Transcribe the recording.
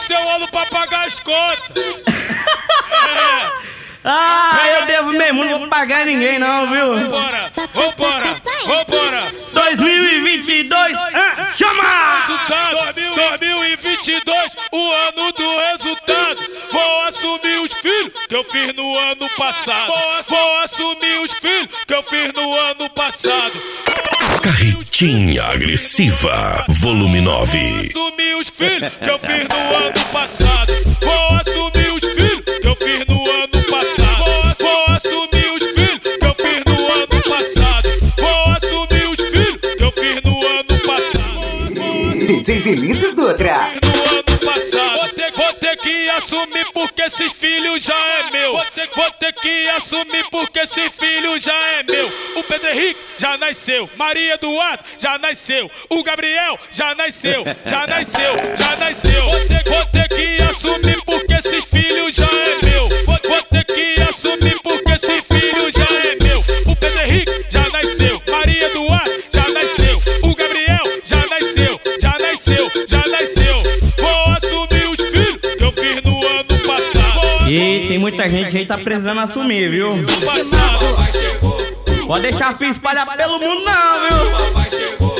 seu ano pra pagar as contas. Eu devo mesmo, não vou pagar ninguém não, viu? Vambora. 2022, chama! Resultado, 2022, o ano do resultado. Vou assumir os filhos que eu fiz no ano passado. Vou assumir os filhos que eu fiz no ano passado. Carretinha Agressiva, volume 9. Vou assumir os filhos que eu fiz no ano passado. Vou assumir os filhos que eu fiz no ano passado. Vou assumir os filhos que eu fiz no ano passado. Vou assumir os filhos que eu fiz no ano passado. DJ Vinícius Dutra. No ano passado. Vou ter que assumir porque esses filhos já é meu. Vou ter que assumir porque esse filho já é meu. O Pedro Henrique já nasceu. Maria Eduardo já nasceu. O Gabriel já nasceu. Vou ter que assumir porque esses filhos já é meu. Vou ter que assumir porque esse filho já é meu. O Pedro Henrique já nasceu. Maria Eduardo já nasceu. O Gabriel já nasceu. Vou assumir os filhos que eu fiz no ano passado. E tem muita gente aí que tá precisando assumir, viu? Pode deixar filho espalhar pelo mundo não, viu?